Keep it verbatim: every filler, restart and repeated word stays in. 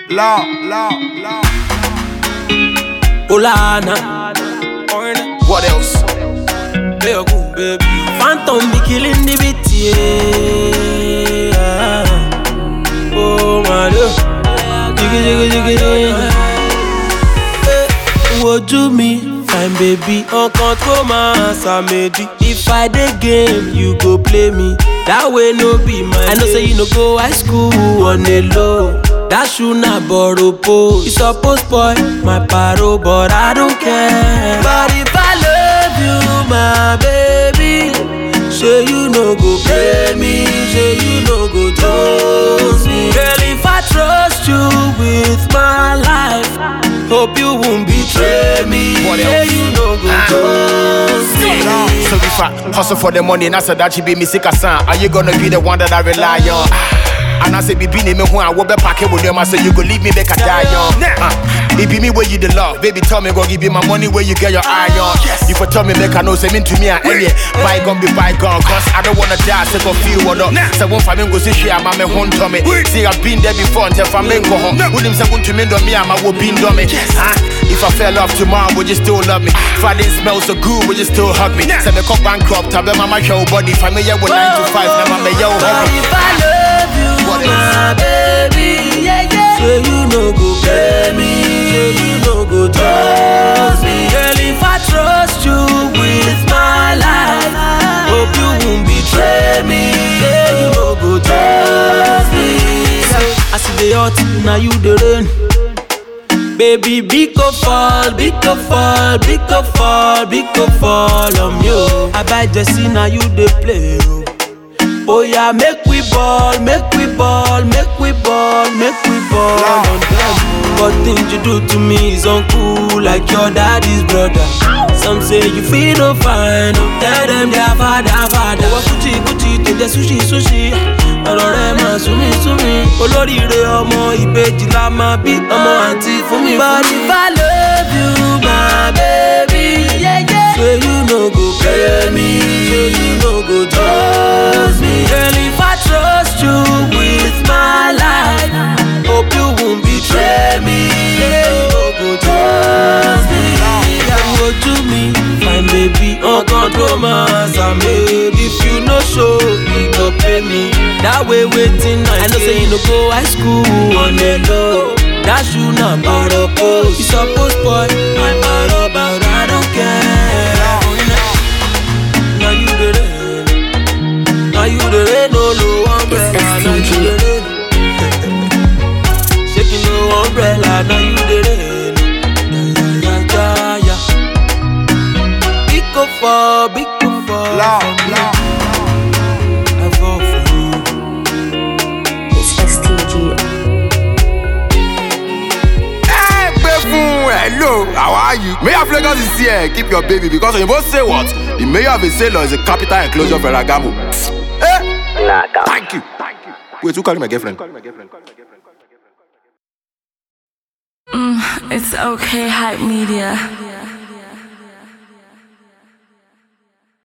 Law, law, law. Olana. What else? Baby. Phantom be killing the beat, yeah. Oh my God. Jiggy, jiggy, jiggy, jiggy. Would you me? Fine baby, on control my answer, maybe. If I dey game, you go play me. That way no be mine. I know say you no go high school on a low. That should not borrow pose. You suppose spoil my paro, but I don't care. But if I love you, my baby, say you no go play me, say you no go trust me. Girl, if I trust you with my life, hope you won't betray me. What yeah, else? you no go trust me. So if I hustle for the money and I said that you be me sick as son, are you gonna be the one that I rely on? And I say, be me who I will be packing with them. I say, you go leave me, make a die young. Uh, it be me where you the love. Baby, tell me, go give you my money where you get your eye on. You for tell me, make a know, say, mean to me, and any bygone be bygone. Cause I don't wanna die, sick of you or not. So one family goes to share, my man, home to me. See, I've been there before, and tell family go home. With him, say, want to me, do me, I'm a whooping dummy. If I fell off tomorrow, would you still love me? If I didn't smell so good, would you still hug me? Say, me come bankrupt, I bet my show body. If I may, yeah, with nine to five, now I'm a yo, hurry. If I love you, my baby, yeah, yeah. So you no go play me, so you no go trust me. Girl, if I trust you with my life, hope you won't betray me, yeah, you no go trust me. So, I see the hot, now you the rain. Baby, big go fall, big go fall, big go fall, big go fall on you. I buy Jesse, now you the play. Oh yeah, make we ball, make we ball, make we ball, make we ball on them. But things you do to me is uncool, like your daddy's brother. Some say you feel no fine, tell them their father, father. Oh, Gucci, Gucci, to the sushi, sushi. Ọ̀rọ̀ rẹ̀ máa súnmí súnmí. Olóríire ọmọ ìbejì la máa bí ọmọ àǹtí fún mi. But if I love you, my baby, yeah, yeah. So you no go play me, so you no go trust me. Girl, if I trust you with my life, hope you won't betray me, yeah, you no go trust me. Yeah, what to me, fine baby, on control my answer, maybe. If you no show, you go pay me. That way waiting, I know say you no go high school on the low. That should not borrow pose. You suppose boy, my borrow, but I don't care. Now you the rain, now you the rain, no low umbrella. Now you the rain, shaking no umbrella. Now you the rain, yeah, yeah, yeah, yeah. Big go for, big go for. Law, law. Hello, how are you? Mayor of Lagos is here. Keep your baby because when you both say what? The mayor of a sailor is a capital enclosure of Ferragamo. Eh? Thank you. Wait, who called my girlfriend? Mm, it's okay, Hype Media.